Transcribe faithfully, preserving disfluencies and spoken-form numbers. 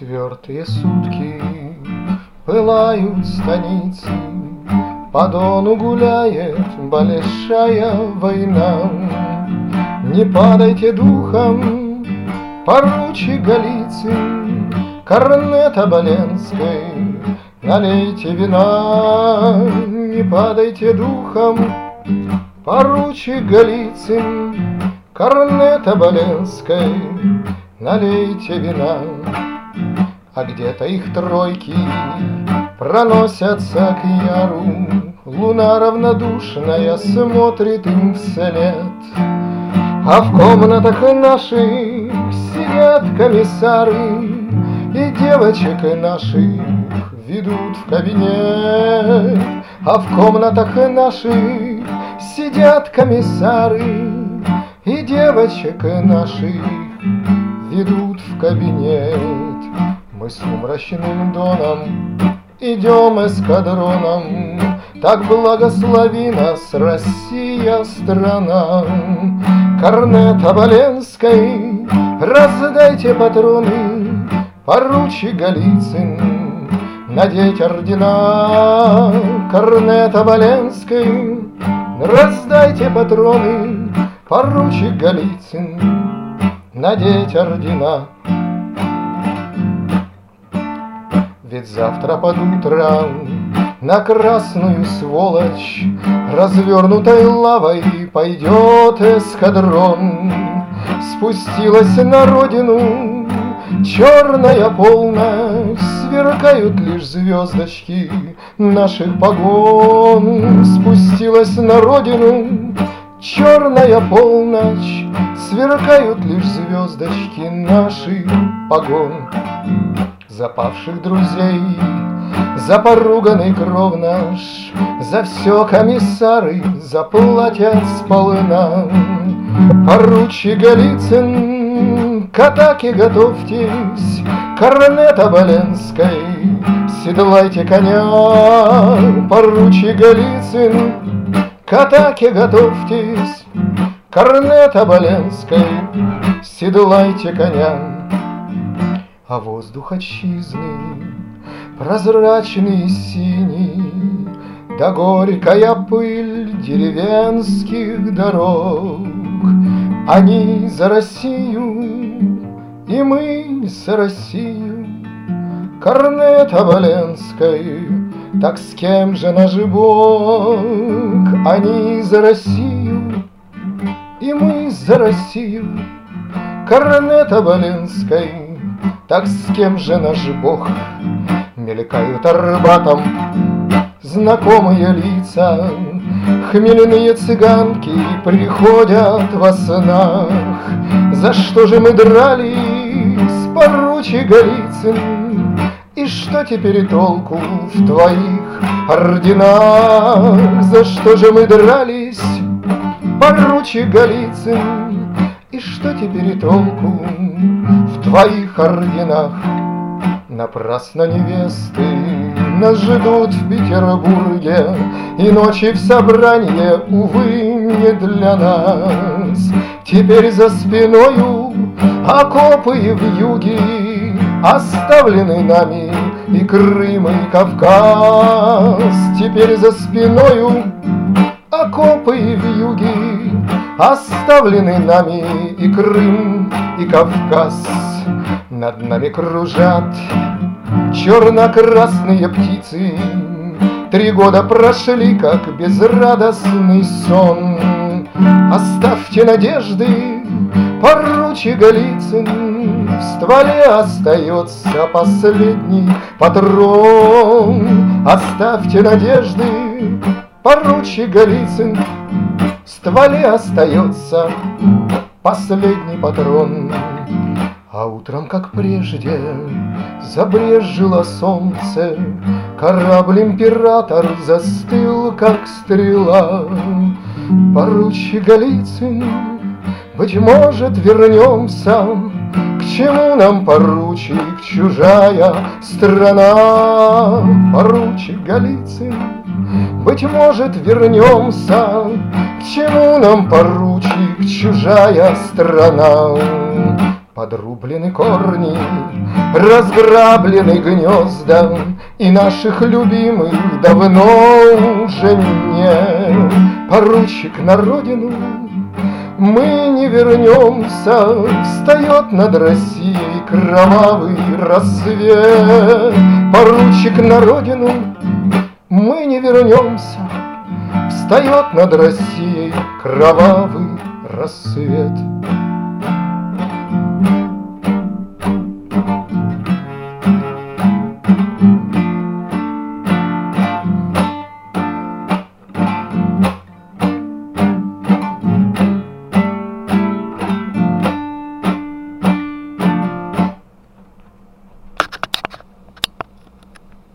Четвертые сутки пылают станицы, по Дону гуляет большая война. Не падайте духом, поручик Голицын, корнет Оболенской, налейте вина. Не падайте духом, поручик Голицын, корнет Оболенской, налейте вина. А где-то их тройки проносятся к яру, луна равнодушная смотрит им вслед. А в комнатах наших сидят комиссары, и девочек наших ведут в кабинет. А в комнатах наших сидят комиссары, и девочек наших ведут в кабинет. Мы сумрачным доном идем эскадроном, так благослови нас, Россия, страна. Корнет Оболенской, раздайте патроны, поручик Голицын, надеть ордена. Корнет Оболенской, раздайте патроны, поручик Голицын, надеть ордена. Ведь завтра под утро на красную сволочь развернутой лавой пойдет эскадрон. Спустилась на родину черная полночь, сверкают лишь звездочки наших погон. Спустилась на родину черная полночь, сверкают лишь звездочки наших погон. За павших друзей, за поруганный кров наш, за все комиссары заплатят сполна. Поручик Голицын, к атаке готовьтесь, корнет Оболенской, седлайте коня. Поручик Голицын, к атаке готовьтесь, корнет Оболенской, седлайте коня. А воздух отчизны прозрачный и синий, да горькая пыль деревенских дорог. Они за Россию, и мы за Россию. Корнет Оболенской, так с кем же наш Бог? Они за Россию, и мы за Россию. Корнет Оболенской, так с кем же наш Бог? Мелькают Арбатом знакомые лица, хмельные цыганки приходят во снах. За что же мы дрались, поручик Голицын, и что теперь толку в твоих орденах? За что же мы дрались, поручик Голицын, и что теперь толку в твоих орденах? Напрасно невесты нас ждут в Петербурге, и ночи в собранье, увы, не для нас. Теперь за спиною окопы и вьюги, оставлены нами и Крым, и Кавказ. Теперь за спиною окопы и вьюги, оставлены нами и Крым, и Кавказ. Над нами кружат черно-красные птицы, три года прошли, как безрадостный сон. Оставьте надежды, поручик Голицын, в стволе остается последний патрон. Оставьте надежды, поручик Голицын, в стволе остается последний патрон. А утром, как прежде, забрежило солнце, корабль император застыл, как стрела. Поручик Голицын, быть может, вернемся. К чему нам, поручик, чужая страна? Поручик Голицын, быть может, вернемся. К чему нам, поручик, чужая страна? Подрублены корни, разграблены гнезда, И наших любимых давно уже нет. Поручик, на родину мы не вернемся, Встает над Россией кровавый рассвет. Поручик, на родину мы не вернемся, Встает над Россией кровавый рассвет.